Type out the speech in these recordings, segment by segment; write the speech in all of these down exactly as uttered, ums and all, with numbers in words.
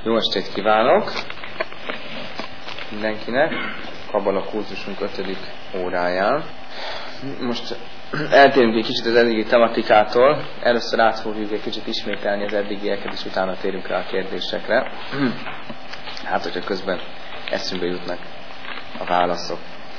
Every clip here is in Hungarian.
Jó estét kívánok mindenkinek, Kabbala kurzusunk ötödik óráján. Most eltérünk egy kicsit az eddigi tematikától, először át fogjuk egy kicsit ismételni az eddigieket, és utána térünk rá a kérdésekre. Hát, hogyha közben eszünkbe jutnak a válaszok.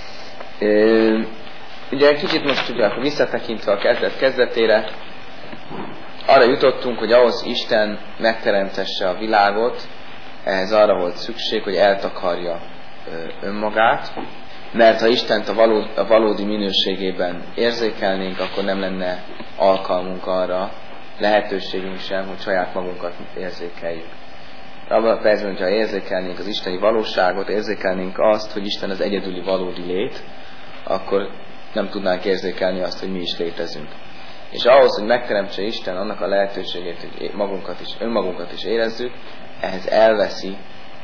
Ugye egy kicsit most ugye visszatekintve a kezdet kezdetére, arra jutottunk, hogy ahhoz Isten megteremtesse a világot, ehhez arra volt szükség, hogy eltakarja önmagát, mert ha Istent a, való, a valódi minőségében érzékelnénk, akkor nem lenne alkalmunk arra, lehetőségünk sem, hogy saját magunkat érzékeljük. Abban a percben, hogyha érzékelnénk az isteni valóságot, érzékelnénk azt, hogy Isten az egyedüli valódi lét, akkor nem tudnánk érzékelni azt, hogy mi is létezünk. És ahhoz, hogy megteremtse Isten annak a lehetőségét, hogy magunkat is, önmagunkat is érezzük, ehhez elveszi,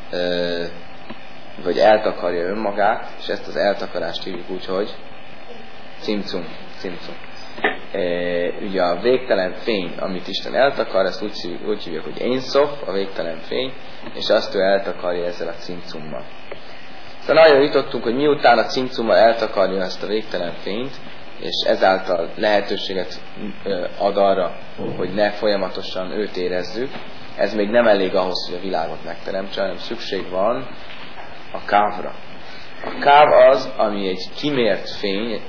vagy eltakarja önmagát, és ezt az eltakarást hívjuk úgy, hogy cimcum. cimcum. Ugye a végtelen fény, amit Isten eltakar, ezt úgy, úgy hívjuk, hogy Einszof, a végtelen fény, és azt ő eltakarja ezzel a cimcummal. Szóval nagyon jutottunk, hogy miután a cimcummal eltakarja ezt a végtelen fényt, és ezáltal lehetőséget ad arra, hogy ne folyamatosan őt érezzük, ez még nem elég ahhoz, hogy a világot megteremtse, hanem szükség van a kávra. A káv az, ami egy kimért fény,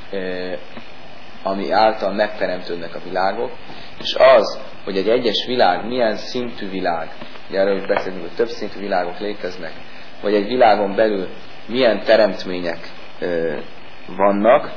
ami által megteremtődnek a világok, és az, hogy egy egyes világ milyen szintű világ, ugye erről is beszélünk, hogy több szintű világok léteznek, vagy egy világon belül milyen teremtmények vannak,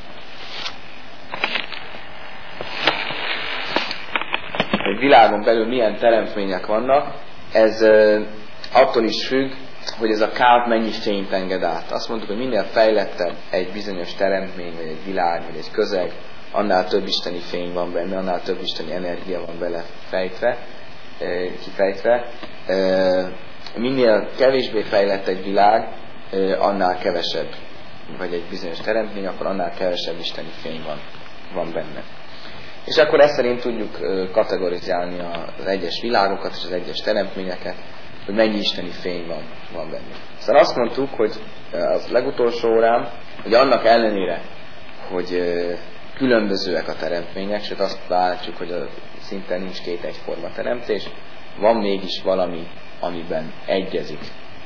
egy világon belül milyen teremtmények vannak, ez uh, attól is függ, hogy ez a káv mennyi fényt enged át. Azt mondtuk, hogy minél fejlettebb egy bizonyos teremtmény, vagy egy világ, vagy egy közeg, annál több isteni fény van benne, annál több isteni energia van bele fejtve, uh, kifejtve. Uh, minél kevésbé fejlett egy világ, uh, annál kevesebb, vagy egy bizonyos teremtmény, akkor annál kevesebb isteni fény van, van benne. És akkor ezt szerint tudjuk kategorizálni az egyes világokat és az egyes teremtményeket, hogy mennyi isteni fény van, van benne. Szóval azt mondtuk, hogy az legutolsó órán, hogy annak ellenére, hogy különbözőek a teremtmények, sőt azt látjuk, hogy a szinte nincs két egyforma teremtés, van mégis valami, amiben egyezik,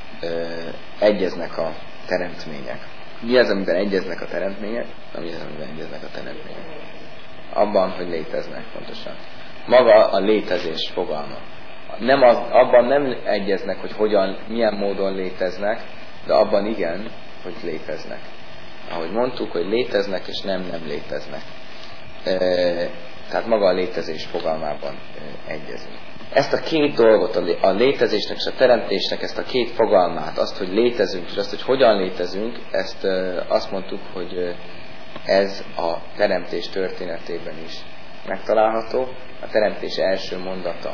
egyeznek a teremtmények. Mi az, amiben egyeznek a teremtmények? Mi az, amiben egyeznek a teremtmények? Abban, hogy léteznek pontosan. Maga a létezés fogalma. Nem az, abban nem egyeznek, hogy hogyan, milyen módon léteznek, de abban igen, hogy léteznek. Ahogy mondtuk, hogy léteznek és nem nem léteznek. E, tehát maga a létezés fogalmában e, egyezünk. Ezt a két dolgot, a létezésnek és a teremtésnek, ezt a két fogalmát, azt, hogy létezünk, és azt, hogy hogyan létezünk, ezt e, azt mondtuk, hogy ez a teremtés történetében is megtalálható. A teremtés első mondata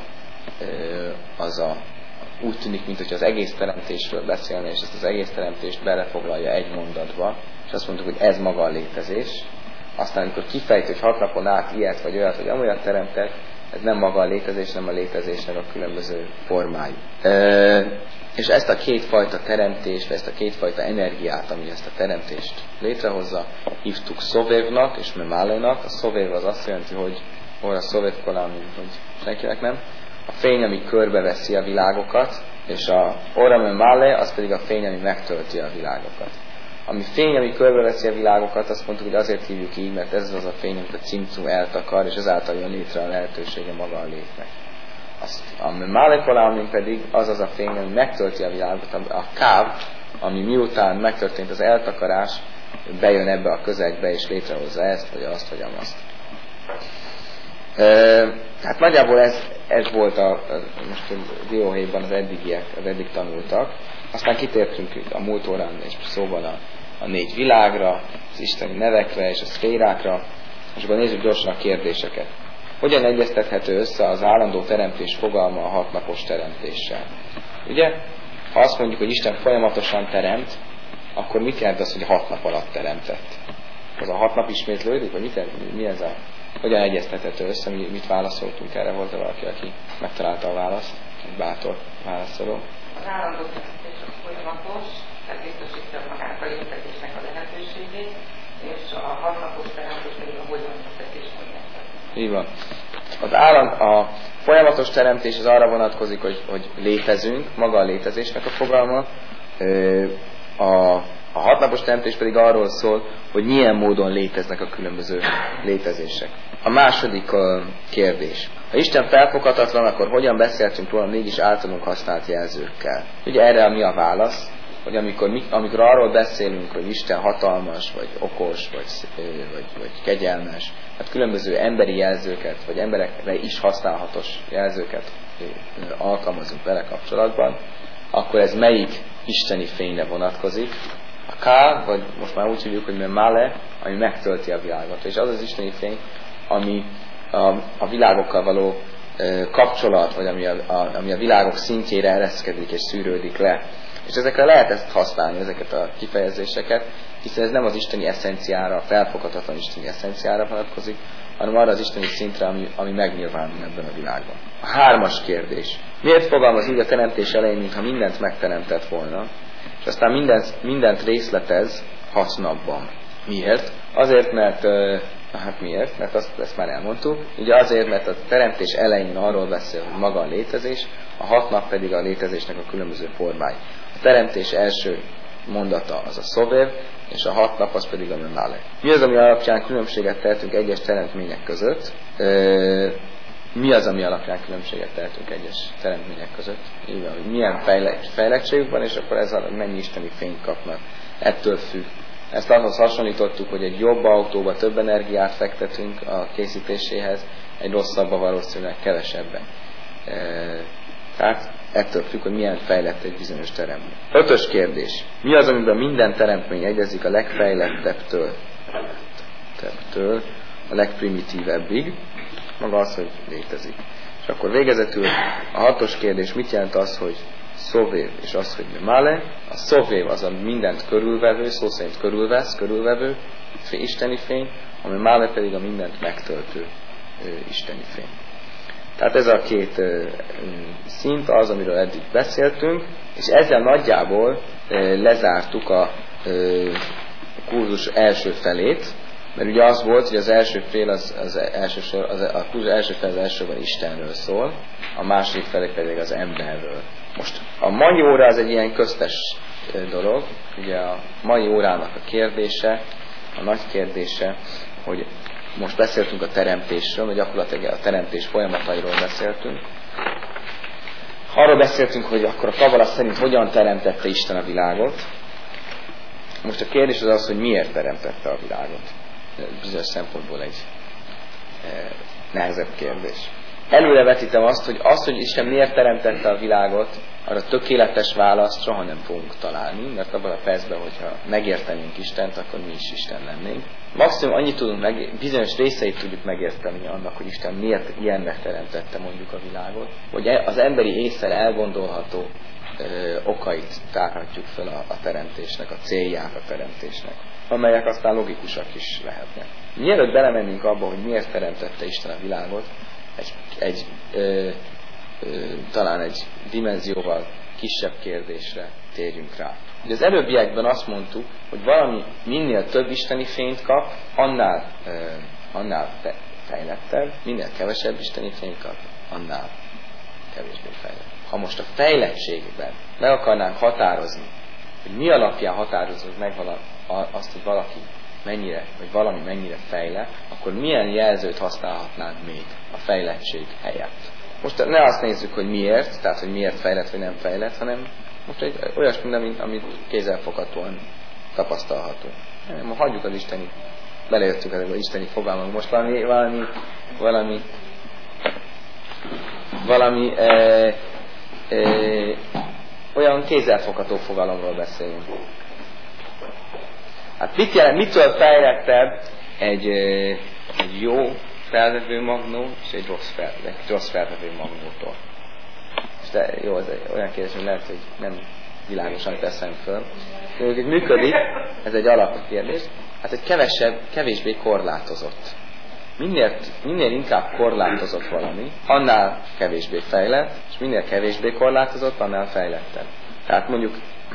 az a, úgy tűnik, mintha az egész teremtésről beszélne, és ezt az egész teremtést belefoglalja egy mondatba, és azt mondtuk, hogy ez maga a létezés. Aztán, amikor kifejt, hogy hat napon át ilyet vagy olyat, vagy amolyat teremtett, ez nem maga a létezés, nem a létezésnek a különböző formái. És ezt a kétfajta teremtést, ezt a kétfajta energiát, ami ezt a teremtést létrehozza, hívtuk Szovévnak és Memálénak. A Szovév az azt jelenti, hogy orra Szovév kolámi, hogy senkinek nem. A fény, ami körbeveszi a világokat, és a orra Memálé, az pedig a fény, ami megtölti a világokat. Ami fény, ami körbeveszi a világokat, azt mondtuk, hogy azért hívjuk így, mert ez az a fény, amit a cimcum eltakar, és ezáltal jön létre a lehetősége maga a létnek. A Málekolámin pedig az az a fény, ami megtölti a világot, a káv, ami miután megtörtént az eltakarás, bejön ebbe a közegbe, és létrehozza ezt, vagy azt, vagy amazt. E, hát nagyjából ez, ez volt a, a, most a dióhéjban az eddigiek, az eddig tanultak. Aztán kitértünk a múlt órán és szóval a, a négy világra, az isteni nevekre és a szférákra, és akkor nézzük gyorsan a kérdéseket. Hogyan egyeztethető össze az állandó teremtés fogalma a hatnapos teremtéssel? Ugye? Ha azt mondjuk, hogy Isten folyamatosan teremt, akkor mit jelent az, hogy hat nap alatt teremtett? Az a hat nap ismétlődik, vagy mit, mi ez a... Hogyan egyeztethető össze, mit válaszoltunk erre? Volt-e valaki, aki megtalálta a választ? Egy bátor válaszoló. Az állandó teremtés az folyamatos, tehát biztosítja magát a létezésnek a lehetőségét, és a hatnapos teremtés pedig a hogyan-vezetés mondják. Így van. Az álland, a folyamatos teremtés az arra vonatkozik, hogy, hogy létezünk, maga a létezésnek a fogalma. A A hatnapos teremtés pedig arról szól, hogy milyen módon léteznek a különböző létezések. A második uh, kérdés. Ha Isten felfoghatatlan, akkor hogyan beszéltünk róla mégis általunk használt jelzőkkel? Ugye erre mi a válasz? Hogy amikor, mi, amikor arról beszélünk, hogy Isten hatalmas, vagy okos, vagy, vagy, vagy kegyelmes, hát különböző emberi jelzőket, vagy emberekre is használhatós jelzőket alkalmazunk vele kapcsolatban, akkor ez melyik isteni fényre vonatkozik? A K, vagy most már úgy hívjuk, hogy Male, ami megtölti a világot. És az az isteni fény, ami a, a világokkal való e, kapcsolat, vagy ami a, a, ami a világok szintjére ereszkedik és szűrődik le. És ezekre lehet ezt használni, ezeket a kifejezéseket, hiszen ez nem az isteni eszenciára, a felfoghatatlan isteni eszenciára vonatkozik, hanem arra az isteni szintre, ami, ami megnyilvánul ebben a világban. A hármas kérdés. Miért fogalmaz úgy a teremtés elején, mintha mindent megteremtett volna, és aztán mindent, mindent részletez hat napban? Miért? Azért, mert, hát miért? Mert azt, ezt már elmondtuk. Ugye azért, mert a teremtés elején arról beszél, hogy maga a létezés, a hat nap pedig a létezésnek a különböző formái. A teremtés első mondata az a szovév, és a hat nap az pedig a Male. Mi az, ami alapján különbséget tehetünk egyes teremtmények között? Mi az, ami alapján különbséget tehetünk egyes teremtmények között? Igen, hogy milyen fejlettségük van, és akkor ez a mennyi isteni fényt kapnak. Ettől függ. Ezt ahhoz hasonlítottuk, hogy egy jobb autóba több energiát fektetünk a készítéséhez, egy rosszabbba valószínűleg kevesebben. Tehát ettől függ, hogy milyen fejlett egy bizonyos teremtmény. Ötös kérdés. Mi az, amiben minden teremtmény egyezik a legfejlettebbtől tebbtől, a legprimitívebbig? Maga az, hogy létezik. És akkor végezetül a hatos kérdés, mit jelent az, hogy szovév, és az, hogy Male? A szovév az a mindent körülvevő, szó szerint körülvesz, körülvevő isteni fény, ami Male pedig a mindent megtöltő ö, isteni fény. Tehát ez a két ö, szint az, amiről eddig beszéltünk, és ezzel nagyjából ö, lezártuk a ö, kurzus első felét, mert ugye az volt, hogy az első fél az, az első, az, a kurzus első fél az elsőben Istenről szól, a második felé pedig az emberről. Most a mai óra az egy ilyen köztes dolog, ugye a mai órának a kérdése, a nagy kérdése, hogy most beszéltünk a teremtésről, vagy gyakorlatilag a teremtés folyamatairól beszéltünk. Arról beszéltünk, hogy akkor a Kabala szerint hogyan teremtette Isten a világot. Most a kérdés az az, hogy miért teremtette a világot. Bizonyos szempontból egy eh, nehezebb kérdés. Előrevetítem azt, hogy az, hogy Isten miért teremtette a világot, arra tökéletes választ soha nem fogunk találni, mert abban a percben, hogyha megértenénk Istent, akkor mi is Isten lennénk. Maximum annyit tudunk meg, bizonyos részeit tudjuk megérteni annak, hogy Isten miért ilyennek teremtette mondjuk a világot, hogy az emberi ésszel elgondolható ö, okait tárhatjuk fel a, a teremtésnek, a célját a teremtésnek, amelyek aztán logikusak is lehetnek. Mielőtt belemennénk abba, hogy miért teremtette Isten a világot, egy, egy ö, ö, talán egy dimenzióval kisebb kérdésre térjünk rá. Ugye az előbbiekben azt mondtuk, hogy valami minél több isteni fényt kap, annál, ö, annál fejlettebb, minél kevesebb isteni fényt kap, annál kevésbé fejlett. Ha most a fejlettségben meg akarnánk határozni, hogy mi alapján határozzuk meg azt, hogy valaki mennyire, vagy valami mennyire fejlett, akkor milyen jelzőt használhatnánk még a fejlettség helyett. Most ne azt nézzük, hogy miért, tehát hogy miért fejlett, vagy nem fejlett, hanem most egy olyasmi, amit, amit kézzelfoghatóan tapasztalható. Nem, hagyjuk az isteni, belejöttünk az isteni fogalmak. Most valami, valami, valami, valami e, e, olyan kézzelfogható fogalomról beszélünk. Hát mit jelent, mitől fejlettebb egy, egy jó felvevő magnó és egy rossz, fel, egy rossz felvevő magnótól? És de jó, ez olyan kérdés, hogy lehet, hogy nem világosan teszem föl. Hogy működik, ez egy alapkérdés, hát egy kevesebb, kevésbé korlátozott minél, minél inkább korlátozott valami, annál kevésbé fejlett, és minél kevésbé korlátozott, annál fejlettebb. Tehát mondjuk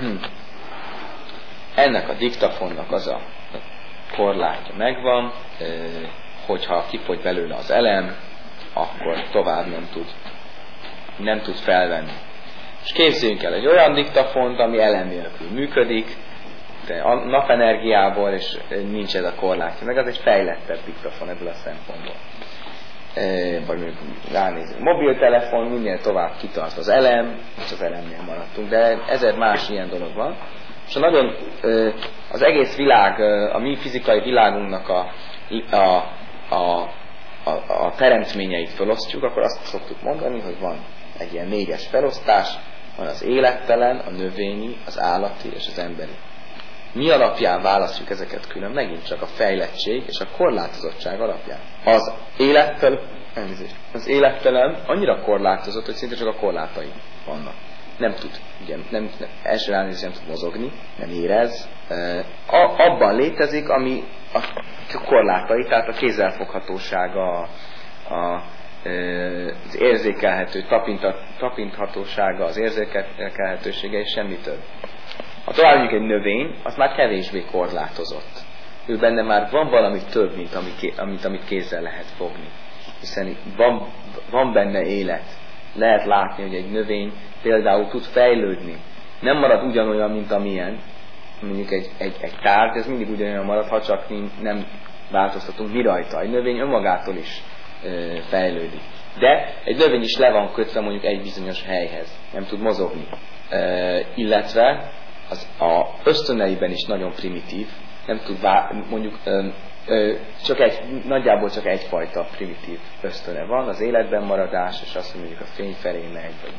ennek a diktafonnak az a korlátja megvan, hogyha kifogy belőle az elem, akkor tovább nem tud, nem tud felvenni. És képzeljünk el egy olyan diktafont, ami elem nélkül működik, de a napenergiából, és nincs ez a korlátja. Meg az egy fejlettebb diktafon ebből a szempontból. E, vagy mondjuk ránézünk. Mobiltelefon, minél tovább kitart az elem, és az elemnél maradtunk. De ezer más ilyen dolog van. És a nagyon, az egész világ, a mi fizikai világunknak a, a, a, a, a teremtményeit felosztjuk, akkor azt szoktuk mondani, hogy van egy ilyen négyes felosztás, van az élettelen, a növényi, az állati és az emberi. Mi alapján választjuk ezeket külön? Megint csak a fejlettség és a korlátozottság alapján. Az élettelen, az élettelen annyira korlátozott, hogy szinte csak a korlátai vannak. Nem tud, ugye, nem, nem, első elnézést nem tud mozogni, nem érez. A, abban létezik, ami a korlátai, tehát a kézzelfoghatósága, a, a, az érzékelhető, tapinthatósága, az érzékelhetősége és semmi több. Ha tovább mondjuk egy növény, az már kevésbé korlátozott. Ő benne már van valami több, mint amit, amit, amit kézzel lehet fogni. Hiszen van, van benne élet. Lehet látni, hogy egy növény például tud fejlődni. Nem marad ugyanolyan, mint amilyen. Mondjuk egy, egy, egy tárgy, ez mindig ugyanolyan marad, ha csak nem változtatunk mi rajta. Egy növény önmagától is e, fejlődik. De egy növény is le van kötve mondjuk egy bizonyos helyhez. Nem tud mozogni. E, illetve az a ösztöneiben is nagyon primitív, nem tud vá- mondjuk ö, ö, csak egy, nagyjából csak egyfajta primitív ösztöne van, az életben maradás, és azt mondjuk a fény felé megy, vagy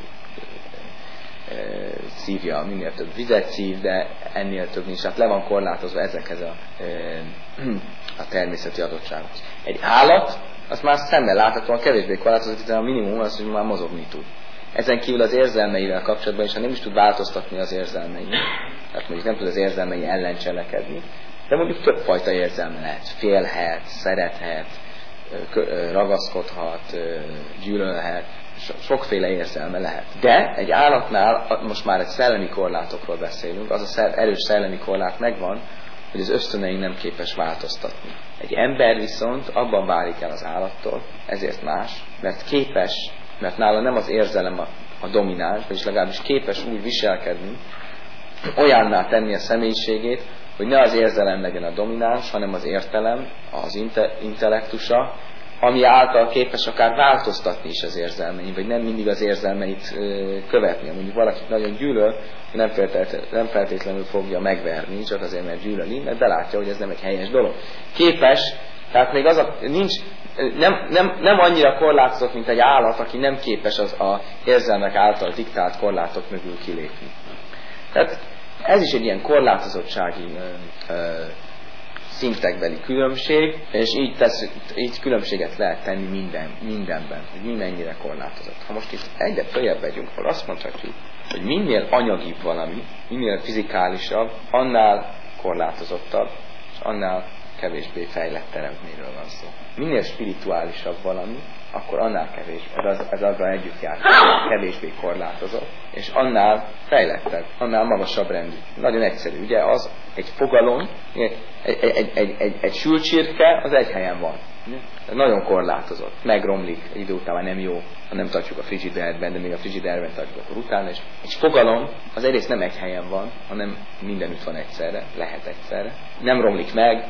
ö, ö, szívja, minél több vizet szív, de ennél több nincs, hát le van korlátozva ezekhez a, ö, a természeti adottsághoz. Egy állat, az már szemmel láthatóan kevésbé korlátozott, hiszen a minimum az, hogy már mozogni tud. Ezen kívül az érzelmeivel kapcsolatban is, ha nem is tud változtatni az érzelmei, tehát mondjuk nem tud az érzelmei ellen cselekedni, de mondjuk többfajta érzelme lehet. Félhet, szerethet, ragaszkodhat, gyűlölhet, sokféle érzelme lehet. De egy állatnál, most már egy szellemi korlátokról beszélünk, az a szel- erős szellemi korlát megvan, hogy az ösztönein nem képes változtatni. Egy ember viszont abban válik el az állattól, ezért más, mert képes, mert nála nem az érzelem a, a domináns, vagyis legalábbis képes úgy viselkedni, olyanná tenni a személyiségét, hogy ne az érzelem legyen a domináns, hanem az értelem, az inte, intellektusa, ami által képes akár változtatni is az érzelmein, vagy nem mindig az érzelmeit ö, követni. Mondjuk valakit nagyon gyűlöl, nem feltétlenül, nem feltétlenül fogja megverni, csak azért, mert gyűlöli, mert belátja, hogy ez nem egy helyes dolog. Képes, tehát még az a, nincs, nem, nem, nem annyira korlátozott, mint egy állat, aki nem képes az a érzelmek által diktált korlátok mögül kilépni. Tehát ez is egy ilyen korlátozottsági ö, ö, szintekbeli különbség, és így, tesz, így különbséget lehet tenni minden, mindenben, hogy mi mennyire korlátozott. Ha most itt egyre följebb megyünk, akkor azt mondhatjuk, hogy minél anyagibb valami, minél fizikálisabb, annál korlátozottabb, és annál kevésbé fejlett teremtményről van szó. Minél spirituálisabb valami, akkor annál kevésbé, ez, az, ez azzal együtt jár, kevésbé korlátozott, és annál fejlettebb, annál magasabb rendű. Nagyon egyszerű, ugye az egy fogalom, egy, egy, egy, egy, egy, egy sült csirke, az egy helyen van. Nagyon korlátozott, megromlik, egy idő után már nem jó, ha nem tartjuk a frigiderben, de még a frigiderben tartjuk, akkor utána. És egy fogalom az egyrészt nem egy helyen van, hanem mindenütt van egyszerre, lehet egyszerre. Nem romlik meg,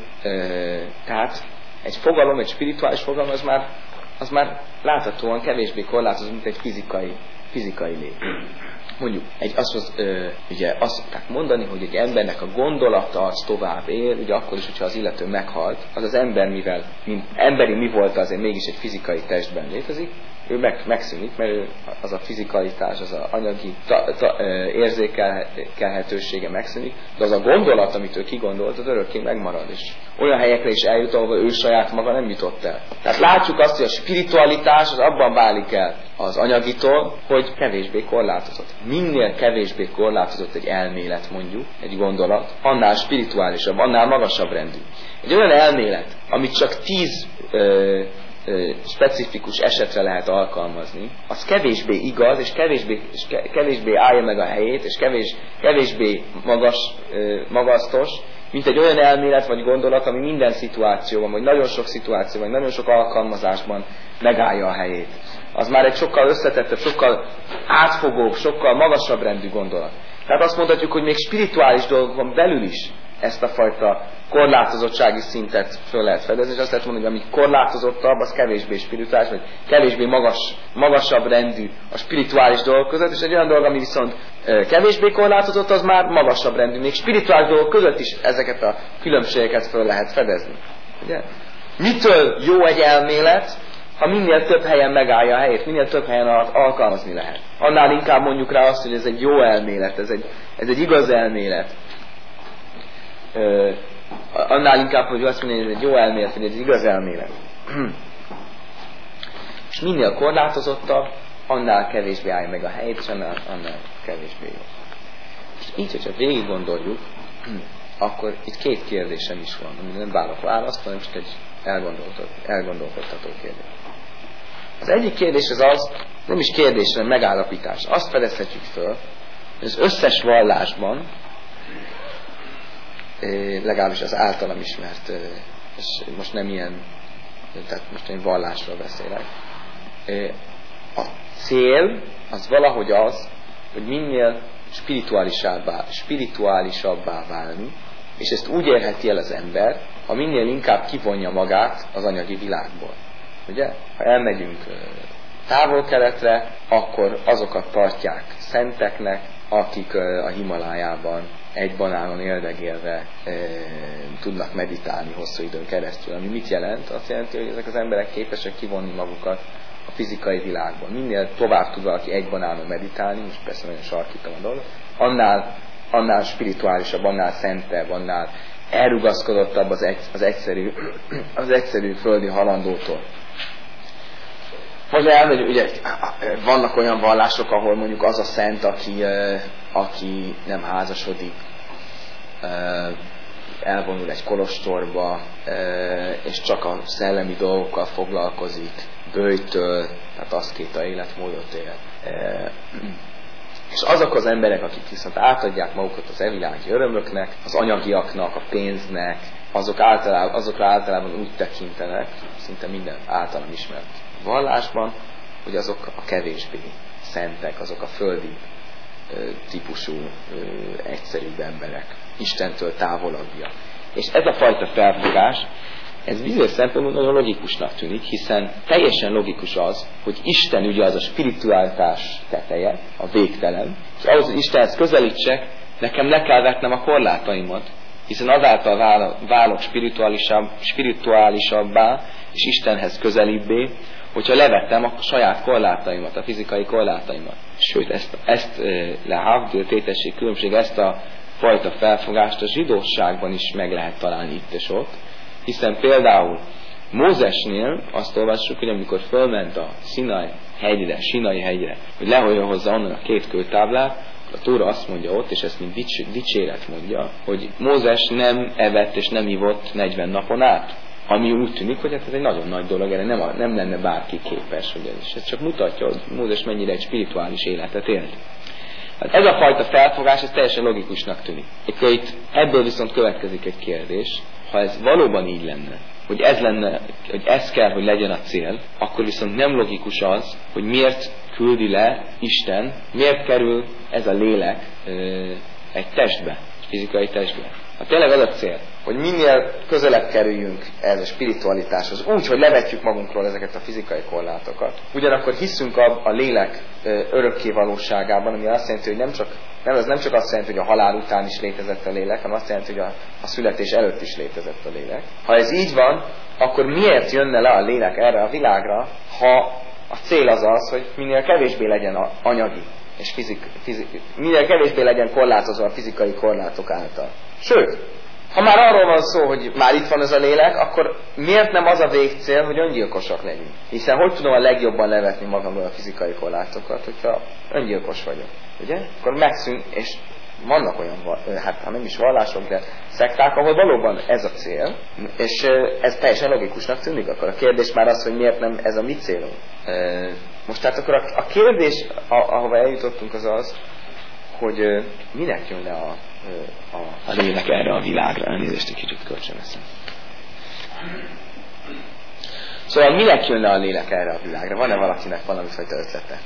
tehát egy fogalom, egy spirituális fogalom, az már, az már láthatóan kevésbé korlátozott, mint egy fizikai, fizikai lét. Mondjuk, egy, azt, az, ö, ugye azt szokták mondani, hogy egy embernek a gondolata az tovább él, ugye akkor is, hogyha az illető meghalt, az az ember, mivel mint emberi mi volt, azért mégis egy fizikai testben létezik, ő meg, megszűnik, mert ő, az a fizikalitás, az a anyagi ta, ta, érzékelhetősége megszűnik, de az a gondolat, amit ő kigondolt, az örökké megmarad, és olyan helyekre is eljut, ahol ő saját maga nem jutott el. Tehát látjuk azt, hogy a spiritualitás az abban válik el az anyagitól, hogy kevésbé korlátozott. Minél kevésbé korlátozott egy elmélet, mondjuk, egy gondolat, annál spirituálisabb, annál magasabb rendű. Egy olyan elmélet, amit csak tíz ö, ö, specifikus esetre lehet alkalmazni, az kevésbé igaz, és kevésbé, és kevésbé állja meg a helyét, és kevés, kevésbé magas, ö, magasztos, mint egy olyan elmélet vagy gondolat, ami minden szituációban, vagy nagyon sok szituációban, vagy nagyon sok alkalmazásban megállja a helyét. Az már egy sokkal összetettebb, sokkal átfogóbb, sokkal magasabb rendű gondolat. Tehát azt mondhatjuk, hogy még spirituális dolgokon belül is ezt a fajta korlátozottsági szintet föl lehet fedezni, és azt lehet mondani, hogy ami korlátozottabb, az kevésbé spirituális, vagy kevésbé magas, magasabb rendű a spirituális dolgok között, és egy olyan dolog, ami viszont kevésbé korlátozott, az már magasabb rendű. Még spirituális dolgok között is ezeket a különbségeket föl lehet fedezni. Ugye? Mitől jó egy elmélet, ha minél több helyen megállja a helyét, minél több helyen alkalmazni lehet. Annál inkább mondjuk rá azt, hogy ez egy jó elmélet, ez egy, ez egy igaz elmélet. Uh, annál inkább, hogy azt mondja, hogy ez egy jó elmélet, hogy ez egy igaz elmélet. És minél korlátozottabb, annál kevésbé állj meg a helyét, és annál, annál kevésbé jó. És így, hogyha végig gondoljuk, akkor itt két kérdésem is van, ami nem várok választ, hanem csak egy elgondolkodtató kérdés. Az egyik kérdés az az, nem is kérdés, hanem megállapítás. Azt fedezhetjük föl, hogy az összes vallásban, legalábbis az általam ismert, és most nem ilyen, tehát most én vallásról beszélek, a cél az valahogy az, hogy minél spirituálisabbá, spirituálisabbá válni, és ezt úgy érheti el az ember, ha minél inkább kivonja magát az anyagi világból. Ugye? Ha elmegyünk távol-keletre, akkor azokat tartják szenteknek, akik a Himalájában egy banánon éldegélve e, tudnak meditálni hosszú időn keresztül. Ami mit jelent? Azt jelenti, hogy ezek az emberek képesek kivonni magukat a fizikai világból. Minél tovább tud valaki egy banánon meditálni, most persze nagyon sarkítom a dolgot, annál, annál spirituálisabb, annál szentebb, annál elrugaszkodottabb az, egy, az, egyszerű, az egyszerű földi halandótól. Most elmegyünk, ugye vannak olyan vallások, ahol mondjuk az a szent, aki, aki nem házasodik, elvonul egy kolostorba, és csak a szellemi dolgokkal foglalkozik, bőjtől, tehát aszkéta életmódot él. És azok az emberek, akik viszont átadják magukat az evilági örömöknek, az anyagiaknak, a pénznek, azok általában, azokra általában úgy tekintenek, szinte minden általam ismert vallásban, hogy azok a kevésbé szentek, azok a földi ö, típusú, ö, egyszerűbb emberek, Istentől távolabbja. És ez a fajta felfogás, ez bizonyos szempontból nagyon logikusnak tűnik, hiszen teljesen logikus az, hogy Isten ugye az a spiritualitás teteje, a végtelen, és ahhoz, hogy Istenhez közelítsek, nekem le kell vetnem a korlátaimat, hiszen azáltal válok spirituálisabb, spirituálisabbá, és Istenhez közelibbé, hogyha levettem a saját korlátaimat, a fizikai korlátaimat. Sőt, ezt, ezt le havdül, tétesség, különbség, ezt a fajta felfogást a zsidóságban is meg lehet találni itt és ott, hiszen például Mózesnél azt olvassuk, hogy amikor fölment a Sinai hegyre, Sinai hegyre, hogy lehozza hozzá onnan a két kőtáblát, a Tóra azt mondja ott, és ezt mint dics- dicséret mondja, hogy Mózes nem evett és nem ivott negyven napon át. Ami úgy tűnik, hogy hát ez egy nagyon nagy dolog, erre nem, a, nem lenne bárki képes, hogy ez, és ez csak mutatja, hogy Mózes mennyire egy spirituális életet élt. Hát ez a fajta felfogás, ez teljesen logikusnak tűnik. Itt ebből viszont következik egy kérdés, ha ez valóban így lenne, hogy ez lenne, hogy ez kell, hogy legyen a cél, akkor viszont nem logikus az, hogy miért küldi le Isten, miért kerül ez a lélek ö, egy testbe, fizikai testbe. Hát tényleg az a cél, hogy minél közelebb kerüljünk ehhez a spiritualitáshoz, úgy, hogy levetjük magunkról ezeket a fizikai korlátokat. Ugyanakkor hiszünk a, a lélek örökké valóságában, ami azt jelenti, hogy nem csak, nem, ez nem csak azt jelenti, hogy a halál után is létezett a lélek, hanem azt jelenti, hogy a, a születés előtt is létezett a lélek. Ha ez így van, akkor miért jönne le a lélek erre a világra, ha a cél az az, hogy minél kevésbé legyen a anyagi, és fizik, fizik, minél kevésbé legyen korlátozva a fizikai korlátok által. Sőt, ha már arról van szó, hogy már itt van ez a lélek, akkor miért nem az a végcél, hogy öngyilkosak legyünk? Hiszen hogy tudom a legjobban levetni magamról a fizikai korlátokat, hogyha öngyilkos vagyok, ugye? Akkor megszűn, és vannak olyan, hát ha nem is vallások, de szekták, ahol valóban ez a cél, és ez teljesen logikusnak tűnik. Akkor a kérdés már az, hogy miért nem ez a mi célunk. Most tehát akkor a kérdés, ahova eljutottunk, az az, hogy minek jön le a, a, a lélek erre a világra. Elnézést, egy kicsit kölcsönveszem. Szóval minek jön le a lélek erre a világra? Van-e valakinek valamifajta ötlete?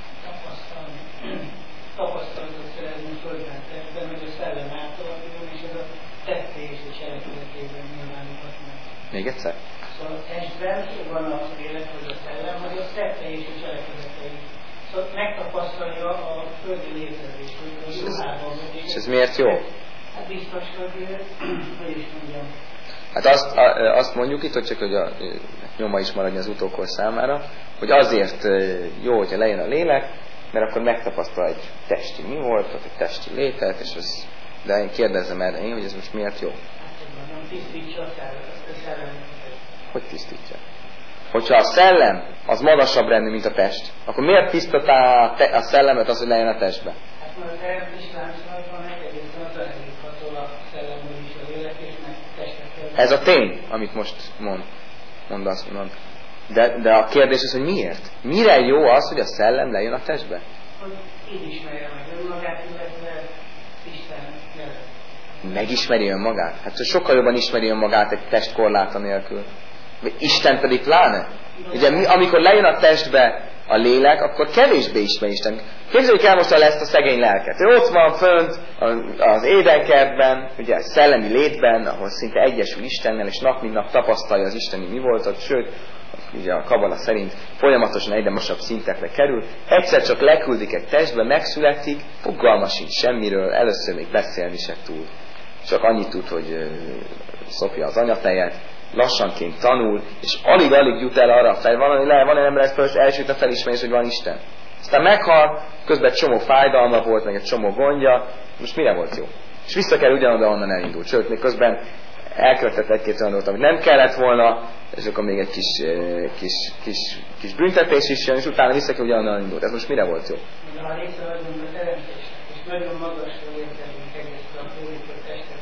Tapasztalatot szerezünk földben testben, hogy a szellem átalakuljon, és ez a tettés és cselekedetében nyilvánulhat meg. Még egyszer? Szóval a testben van a lélek, vagy a szellem, vagy a tettei és a cselekedetei. Szóval megtapasztalja a földi létezést, hogy a ruhában vagy. És ez miért jó? Hát biztos, hogy, hogy is mondjam. Hát azt, azt mondjuk itt, hogy csak hogy a nyoma is maradjon az utókor számára, hogy azért jó, hogyha lejön a lélek, mert akkor megtapasztal egy testi mi volt, vagy egy testi létet, és ez, de én kérdezem erre én, hogy ez most miért jó? Nem tisztítsa a szellemet. Hogy tisztítja? Hogyha a szellem az magasabb rendű, mint a test, akkor miért tisztatá a, te- a szellemet az, hogy lejön a testbe? Hát mert a teremtés láncsolatban meg egészen az elindítható a szellemből is a lélek, és meg testet kell. Ez a tény, amit most mond, mondasz, mond. De, de a kérdés az, hogy miért? Mire jó az, hogy a szellem lejön a testbe? Hogy így ismerje meg önmagát, illetve Isten nevet. Megismeri önmagát? Hát sokkal jobban ismeri önmagát egy test korláta nélkül. Vagy Isten pedig pláne. Ugye mi, amikor lejön a testbe a lélek, akkor kevésbé ismeri Isten. Képzeljük el most el ezt a szegény lelket. Ő ott van fönt az édenkertben, ugye a szellemi létben, ahol szinte egyesül Istennel, és nap mint nap tapasztalja az isteni mi voltat, sőt, ugye a kabala szerint folyamatosan egyre magasabb szintekre kerül. Egyszer csak leküldik egy testbe, megszületik, fogalma sincs semmiről, először még beszélni se tud. Csak annyit tud, hogy szopja az anyatejet, lassanként tanul, és alig-alig jut el arra a fel, van, van egy ember ezt elsőt a felismerés, hogy van Isten. Aztán meghal, közben egy csomó fájdalma volt, meg egy csomó gondja, most mire volt jó? És vissza kell ugyanoda, onnan elindult. Sőt, még közben elkövetett egy-két olyan dolgot, amit nem kellett volna, és akkor még egy kis, kis, kis, kis büntetés is jön, és utána vissza kell ugyanonnan indult. Ez most mire volt jó? Ha része vagyunk a teremtésnek, és nagyon magasra értelünk egészen a fordított testet,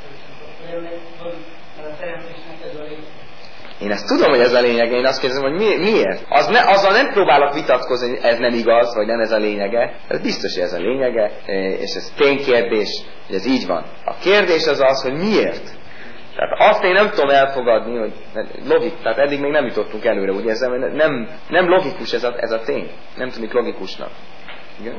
akkor a teremtésnek ez a része. Én ezt tudom, hogy ez a lényeg, én azt kérdezem, hogy mi, miért? Az ne, azzal nem próbálok vitatkozni, hogy ez nem igaz, vagy nem ez a lényege. Ez biztos, hogy ez a lényege, és ez ténykérdés, hogy ez így van. A kérdés az az, hogy miért? Tehát azt én nem tudom elfogadni, hogy logik, tehát eddig még nem jutottunk előre, úgy érzem, hogy nem, nem logikus ez a, ez a tény. Nem tűnik logikusnak. Igen?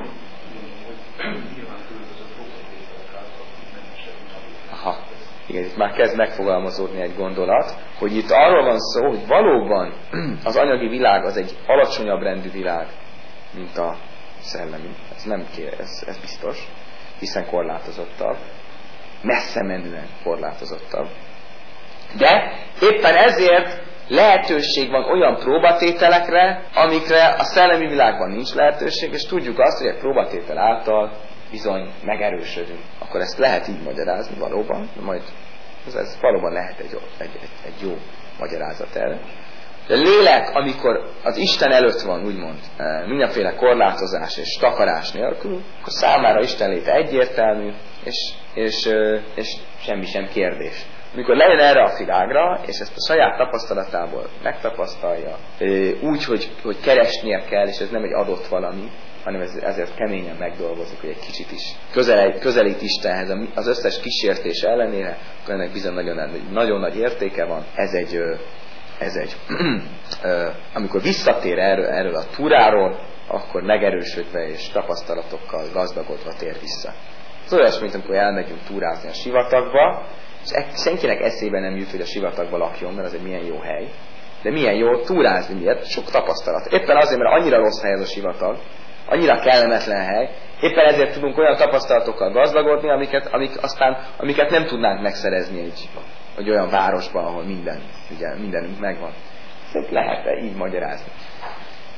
Aha. Igen, itt már kezd megfogalmazódni egy gondolat, hogy itt arról van szó, hogy valóban az anyagi világ az egy alacsonyabb rendű világ, mint a szellemi. Ez nem kér, ez, ez biztos, hiszen korlátozottabb. Messze menően korlátozottabb. De éppen ezért lehetőség van olyan próbatételekre, amikre a szellemi világban nincs lehetőség, és tudjuk azt, hogy egy próbatétel által bizony megerősödünk. Akkor ezt lehet így magyarázni valóban, majd ez, ez valóban lehet egy, egy, egy, egy jó magyarázat erre. De a lélek, amikor az Isten előtt van, úgymond, mindenféle korlátozás és takarás nélkül, akkor számára Isten léte egyértelmű, és, és, és semmi sem kérdés. Amikor lejön erre a világra, és ezt a saját tapasztalatából megtapasztalja, úgy, hogy, hogy keresnie kell, és ez nem egy adott valami, hanem ez, ezért keményen megdolgozik, hogy egy kicsit is közel, közelít Istenhez az összes kísértés ellenére, akkor ennek bizony nagyon, nagyon nagy értéke van. Ez egy, ez egy amikor visszatér erről, erről a túráról, akkor megerősödve és tapasztalatokkal gazdagodva tér vissza. Ez olyas, mint amikor elmegyünk túrázni a sivatagba, és senkinek eszébe nem jut, hogy a sivatagba lakjon, mert az egy milyen jó hely. De milyen jó túrázni, miért? Sok tapasztalat. Éppen azért, mert annyira rossz hely ez a sivatag, annyira kellemetlen hely, éppen ezért tudunk olyan tapasztalatokkal gazdagodni, amiket, amik aztán, amiket nem tudnánk megszerezni egy, egy olyan városban, ahol minden, ugye, mindenünk megvan. Ezt lehet így magyarázni.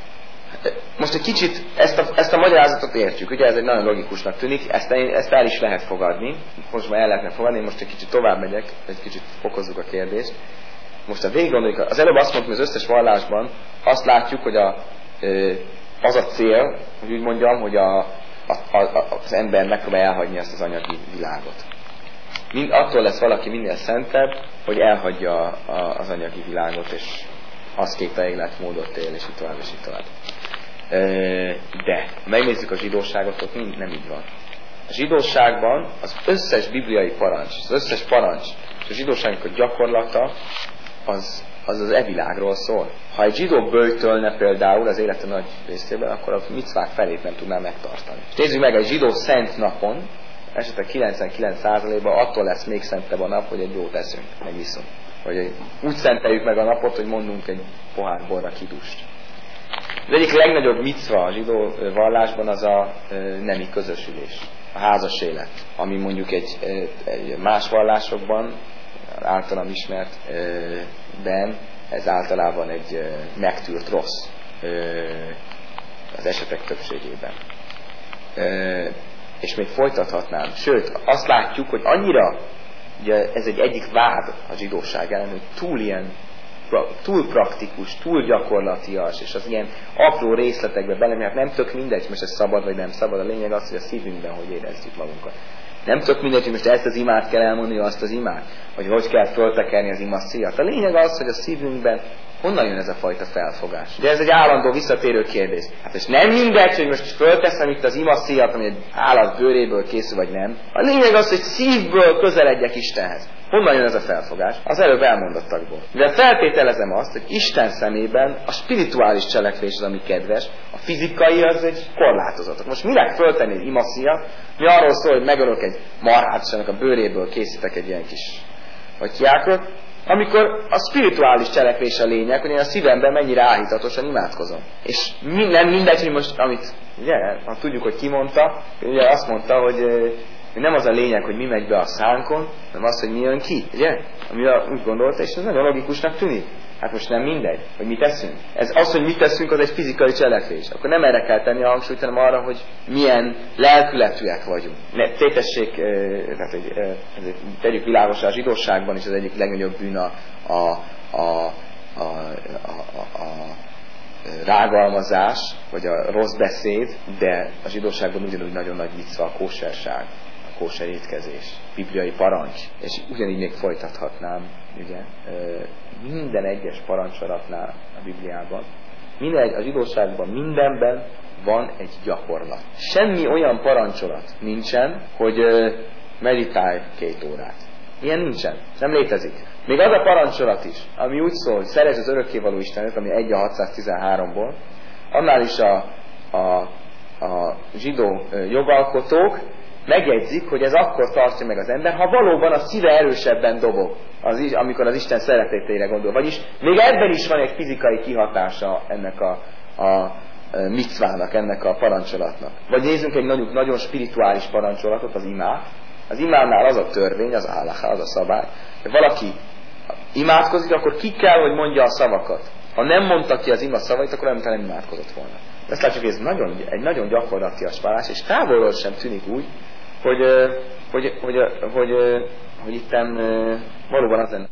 Most egy kicsit ezt a, ezt a magyarázatot értjük, ugye ez egy nagyon logikusnak tűnik, ezt, ezt el is lehet fogadni, most már el lehetne fogadni, most egy kicsit tovább megyek, egy kicsit fokozzuk a kérdést. Most a végig gondoljuk, az előbb azt mondtam, hogy az összes vallásban azt látjuk, hogy a, az a cél, hogy úgy mondjam, hogy a, a, a, az ember megpróbál elhagyni ezt az anyagi világot. Mind, attól lesz valaki minél szentebb, hogy elhagyja a, a, az anyagi világot, és aszkéta életmódot él, és így tovább, és így tovább. De, ha megnézzük a zsidóságot, ott mind nem így van. A zsidóságban az összes bibliai parancs, az összes parancs, és a zsidóságnak a gyakorlata, az az, az evilágról szól. Ha egy zsidó böjtölne például az élete nagy részében, akkor a micvák felét nem tudná megtartani. És nézzük meg, egy zsidó szent napon, esetleg kilencvenkilenc százalékban attól lesz még szentebb a nap, hogy egy jót eszünk, meg iszunk. Vagy úgy szenteljük meg a napot, hogy mondunk egy pohár borra kidust. Az egyik legnagyobb micva a zsidó vallásban az a nemi közösülés, a házas élet, ami mondjuk egy, egy más vallásokban, általam ismert ben, ez általában egy megtűrt rossz az esetek többségében. És még folytathatnám. Sőt, azt látjuk, hogy annyira, ugye ez egy egyik vád a zsidóság ellen, hogy túl ilyen, túl praktikus, túl gyakorlatias, és az ilyen apró részletekbe belemehet, nem tök mindegy, most ez szabad vagy nem szabad, a lényeg az, hogy a szívünkben hogy érezzük magunkat. Nem tök mindegy, hogy most ezt az imát kell elmondani, azt az imát, vagy hogy kell föltekerni az imaszíjat. A lényeg az, hogy a szívünkben honnan jön ez a fajta felfogás. De ez egy állandó visszatérő kérdés. Hát és nem mindegy, hogy most fölteszem itt az imaszíjat, ami egy állat bőréből készül, vagy nem. A lényeg az, hogy szívből közeledjek Istenhez. Honnan jön ez a felfogás? Az előbb elmondottakból. De feltételezem azt, hogy Isten szemében a spirituális cselekvés az, ami kedves, a fizikai az egy korlátozott. Most minek föltenni egy imaszíjat, mi arról szól, hogy megölök egy marhát, és ennek a bőréből készítek egy ilyen kis atyákot, amikor a spirituális cselekvés a lényeg, hogy én a szívemben mennyire áhítatosan imádkozom. És minden mindegy, hogy most, amit, ugye, ha tudjuk, hogy ki mondta, ugye azt mondta, hogy, hogy nem az a lényeg, hogy mi megy be a szánkon, hanem az, hogy mi jön ki, ugye? Ami úgy gondolta, és ez nagyon logikusnak tűnik. Hát most nem mindegy, hogy mit teszünk. Ez az, hogy mit teszünk, az egy fizikai cselekvés. Akkor nem erre kell tenni a hangsúlyt, hanem arra, hogy milyen lelkületűek vagyunk. Ne, tétessék, tehát, hogy, tegyük világosra, a zsidóságban is az egyik legnagyobb bűn a, a, a, a, a, a, a rágalmazás, vagy a rossz beszéd, de a zsidóságban ugyanúgy nagyon nagy micva a kóserság, a kóser étkezés, bibliai parancs, és ugyanígy még folytathatnám, ugye, minden egyes parancsolatnál a Bibliában, minden, a zsidóságban mindenben van egy gyakorlat. Semmi olyan parancsolat nincsen, hogy meditálj két órát. Ilyen nincsen. Nem létezik. Még az a parancsolat is, ami úgy szól, hogy szeresd az örökkévaló Istenet, ami egy a hatszáztizenháromból, annál is a, a, a zsidó jogalkotók megjegyzik, hogy ez akkor tartja meg az ember, ha valóban a szíve erősebben dobog, az, amikor az Isten szeretetére gondol. Vagyis még ebben is van egy fizikai kihatása ennek a, a micvának, ennek a parancsolatnak. Vagy nézzünk egy nagyon, nagyon spirituális parancsolatot, az imát. Az imánál az a törvény, az állaha, az a szabály, hogy valaki imádkozik, akkor ki kell, hogy mondja a szavakat. Ha nem mondta ki az ima szavait, akkor nem, nem imádkozott volna. Ezt látjuk, hogy ez nagyon, egy nagyon gyakorlatias vállás, és távolról sem tűnik úgy, hogy, hogy, hogy, hogy, hogy, hogy itten valóban az lenne.